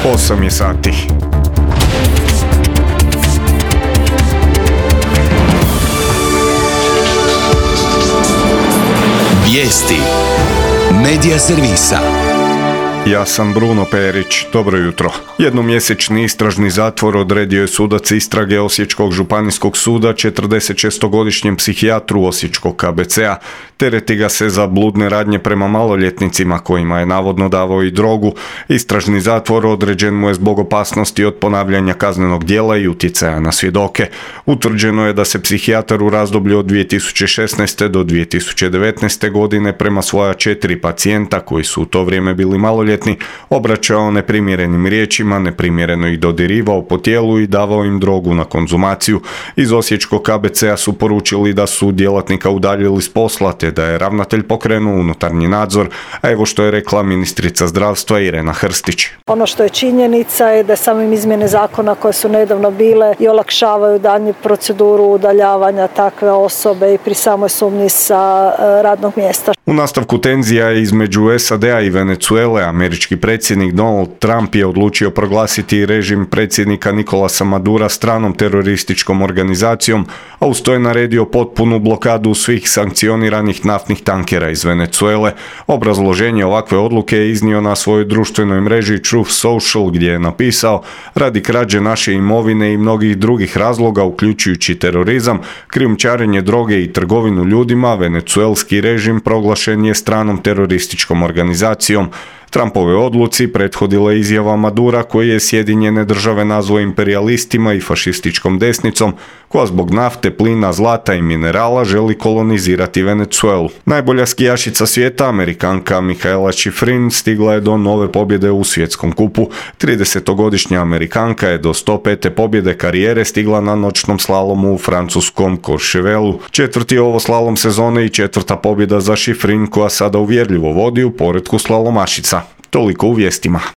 8 je sati. Vijesti Medija servisa. Ja sam Bruno Perić, dobro jutro. Jednomjesečni istražni zatvor odredio je sudac istrage Osječkog županijskog suda 46-godišnjem psihijatru Osječkog KBC-a. Tereti ga se za bludne radnje prema maloljetnicima kojima je navodno davao i drogu. Istražni zatvor određen mu je zbog opasnosti od ponavljanja kaznenog djela i utjecaja na svjedoke. Utvrđeno je da se psihijatar u razdoblju od 2016. do 2019. godine prema svoja 4 pacijenta koji su u to vrijeme bili maloljetni obraćao neprimjerenim riječima, neprimjereno ih dodirivao po tijelu i davao im drogu na konzumaciju. Iz Osječkog KBC-a su poručili da su djelatnika udaljili s posla te da je ravnatelj pokrenuo unutarnji nadzor, a evo što je rekla ministrica zdravstva Irena Hrstić. Ono što je činjenica je da samim izmjene zakona koje su nedavno bile i olakšavaju daljnju proceduru udaljavanja takve osobe i pri samoj sumnji sa radnog mjesta. U nastavku tenzija između SAD-a i Venezuele, američki predsjednik Donald Trump je odlučio proglasiti režim predsjednika Nicolasa Madura stranom terorističkom organizacijom, a uz to je naredio potpunu blokadu svih sankcioniranih naftnih tankera iz Venezuele. Obrazloženje ovakve odluke je iznio na svojoj društvenoj mreži Truth Social, gdje je napisao: radi krađe naše imovine i mnogih drugih razloga, uključujući terorizam, krijumčarenje droge i trgovinu ljudima, venecuelski režim proglašen je stranom terorističkom organizacijom. Trumpove odluci prethodila je izjava Madura koji je Sjedinjene države nazvao imperijalistima i fašističkom desnicom koja zbog nafte, plina, zlata i minerala želi kolonizirati Venezuelu. Najbolja skijašica svijeta, Amerikanka Mikaela Shiffrin, stigla je do nove pobjede u svjetskom kupu. 30-godišnja Amerikanka je do 105. pobjede karijere stigla na noćnom slalomu u francuskom Courchevelu. Četvrti ovo slalom sezone i četvrta pobjeda za Shiffrin koja sada uvjerljivo vodi u poretku slalomašica. Toliko u vijestima.